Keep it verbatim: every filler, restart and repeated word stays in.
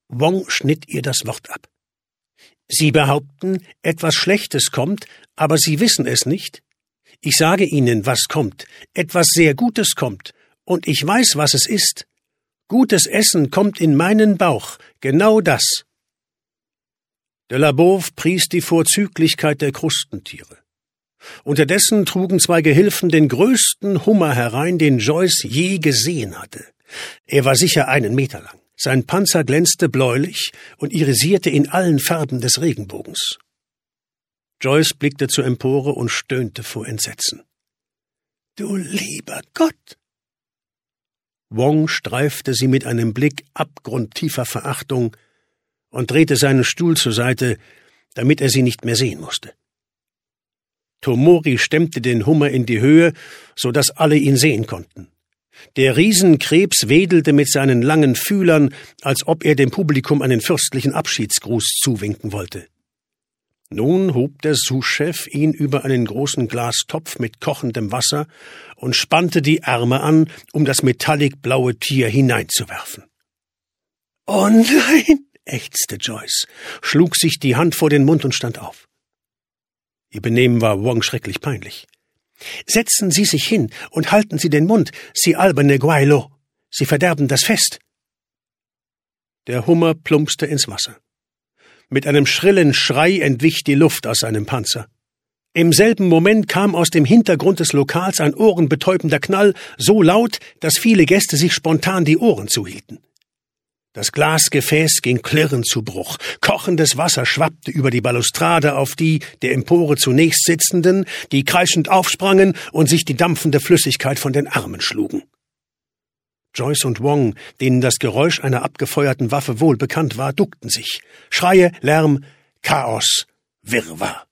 Wong schnitt ihr das Wort ab. »Sie behaupten, etwas Schlechtes kommt, aber Sie wissen es nicht. Ich sage Ihnen, was kommt. Etwas sehr Gutes kommt. Und ich weiß, was es ist. Gutes Essen kommt in meinen Bauch. Genau das.« De la Beauve pries die Vorzüglichkeit der Krustentiere. Unterdessen trugen zwei Gehilfen den größten Hummer herein, den Joyce je gesehen hatte. Er war sicher einen Meter lang. Sein Panzer glänzte bläulich und irisierte in allen Farben des Regenbogens. Joyce blickte zur Empore und stöhnte vor Entsetzen. »Du lieber Gott!« Wong streifte sie mit einem Blick abgrundtiefer Verachtung und drehte seinen Stuhl zur Seite, damit er sie nicht mehr sehen musste. Tomori stemmte den Hummer in die Höhe, so dass alle ihn sehen konnten. Der Riesenkrebs wedelte mit seinen langen Fühlern, als ob er dem Publikum einen fürstlichen Abschiedsgruß zuwinken wollte. Nun hob der Sous-Chef ihn über einen großen Glastopf mit kochendem Wasser und spannte die Arme an, um das metallic-blaue Tier hineinzuwerfen. »Oh nein«, ächzte Joyce, schlug sich die Hand vor den Mund und stand auf. Ihr Benehmen war Wong schrecklich peinlich. »Setzen Sie sich hin und halten Sie den Mund, Sie alberne Gweilo. Sie verderben das Fest.« Der Hummer plumpste ins Wasser. Mit einem schrillen Schrei entwich die Luft aus seinem Panzer. Im selben Moment kam aus dem Hintergrund des Lokals ein ohrenbetäubender Knall, so laut, dass viele Gäste sich spontan die Ohren zuhielten. Das Glasgefäß ging klirrend zu Bruch. Kochendes Wasser schwappte über die Balustrade auf die der Empore zunächst Sitzenden, die kreischend aufsprangen und sich die dampfende Flüssigkeit von den Armen schlugen. Joyce und Wong, denen das Geräusch einer abgefeuerten Waffe wohl bekannt war, duckten sich. Schreie, Lärm, Chaos, Wirrwarr.